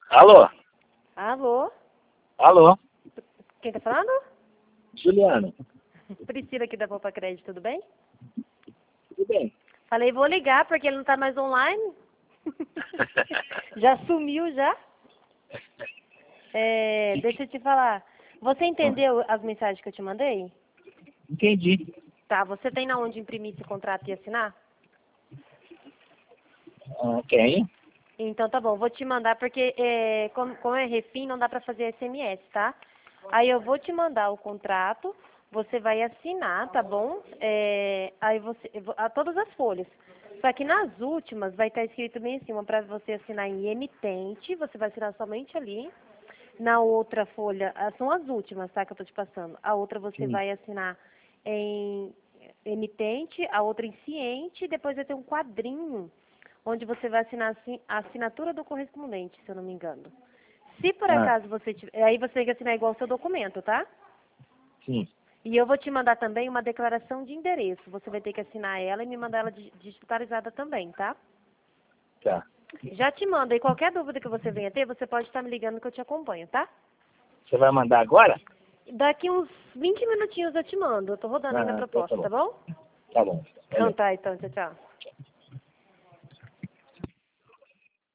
Alô? Alô? Alô? Quem tá falando? Juliana. Priscila aqui da Poupa Crédito, tudo bem? Tudo bem? Falei, vou ligar porque ele não tá mais online. Já sumiu já? Deixa eu te falar. Você entendeu as mensagens que eu te mandei? Entendi. Tá, você tem na onde imprimir esse contrato e assinar? Quem? Então tá bom, vou te mandar porque como é refim não dá pra fazer SMS, tá? Aí eu vou te mandar o contrato, você vai assinar, tá bom? Aí todas as folhas. Só que nas últimas vai estar escrito bem em cima para você assinar em emitente, você vai assinar somente ali. Na outra folha, são as últimas, tá, que eu tô te passando. A outra você Sim. vai assinar em emitente, a outra em ciente, e depois vai ter um quadrinho onde você vai assinar a assinatura do correspondente, se eu não me engano. Se por acaso você tiver, aí você tem que assinar igual o seu documento, tá? Sim. E eu vou te mandar também uma declaração de endereço. Você vai ter que assinar ela e me mandar ela digitalizada também, tá? Tá. Já te mando. E qualquer dúvida que você venha ter, você pode estar me ligando que eu te acompanho, tá? Você vai mandar agora? Daqui uns 20 minutinhos eu te mando. Eu tô rodando aí na Então tá proposta, bom. tá bom? Tá bom. Então tá, então, tchau, tchau.